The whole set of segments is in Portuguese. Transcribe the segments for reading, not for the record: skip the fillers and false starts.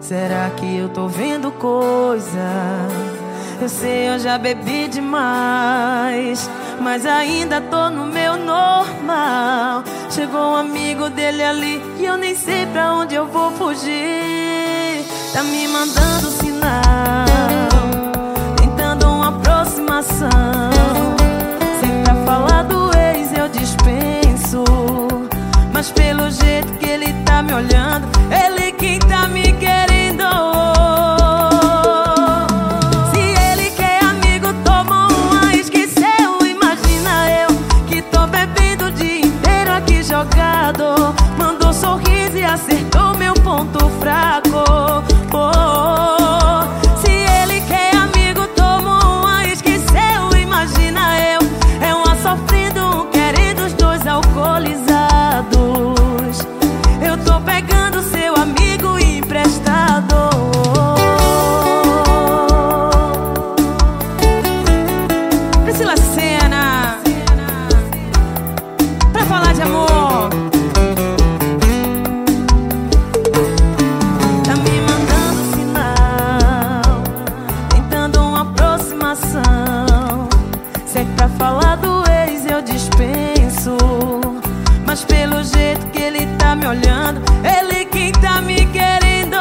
Será que eu tô vendo coisa? Eu sei, eu já bebi demais, mas ainda tô no meu normal. Chegou um amigo dele ali e eu nem sei pra onde eu vou fugir. Tá me mandando sinal, tentando uma aproximação. Sem pra falar do ex eu dispenso, mas pelo jeito que ele tá me olhando, ele quem tá me querendo. Se ele quer amigo, toma uma, esqueceu. Imagina eu que tô bebendo o dia inteiro aqui jogado. Mandou sorriso e acertou meu ponto fraco. Se ele quer amigo, toma uma, esqueceu. Imagina eu, é uma sofrendo, um querendo, os dois alcoolizados. Eu tô pegando seu amigo emprestado. Priscila Senna, pra falar de amor. Tá me mandando sinal, tentando uma aproximação. Se é pra falar do ex eu dispenso, mas pelo jeito que ele tá me olhando, ele quem tá me querendo.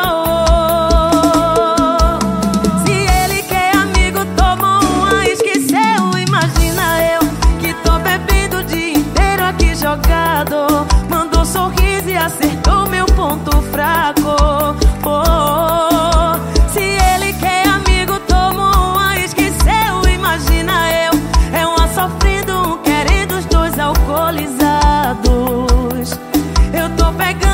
Se ele quer amigo, toma uma, esqueceu. Imagina eu que tô bebendo o dia inteiro aqui jogado. Mandou sorriso e acertou meu ponto fraco. Se ele quer amigo, toma uma, esqueceu. Imagina eu, é uma sofrendo, um querendo, os dois alcoolizados. Eu tô pegando